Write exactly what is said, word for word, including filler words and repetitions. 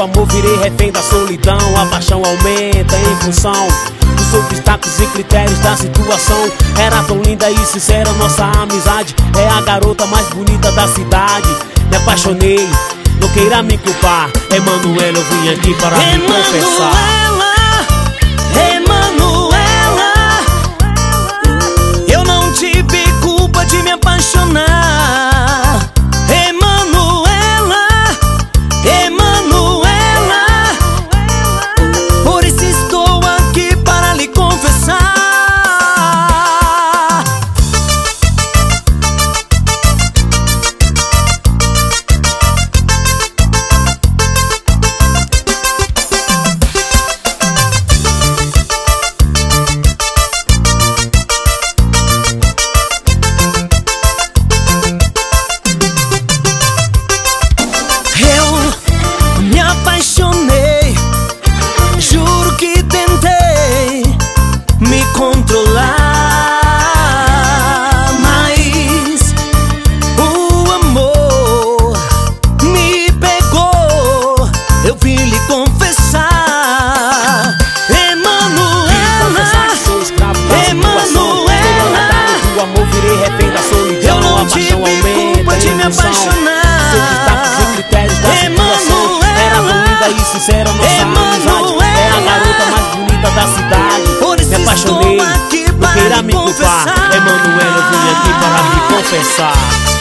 do amor virei refém da solidão. A paixão aumenta em função dos obstáculos e critérios da situação. Era tão linda e sincera nossa amizade. É a garota mais bonita da cidade. Me apaixonei, não queira me culpar. Emanuela, eu vim aqui para me confessar. Emanuela, eu não tive culpa de me apaixonar. Emanuela, Emanuela, por isso estou aqui para lhe confessar. Apaixonei, juro que tentei me controlar, mas o amor me pegou. Eu vim lhe confessar. Emanuela, Emanuela, o amor virei refém da solidão. eu não tive culpa de me apaixonar. E sincera nossa amizade. É a garota mais bonita da cidade. Me apaixonei, não queira me culpar. Emanuela, eu vim aqui para me confessar.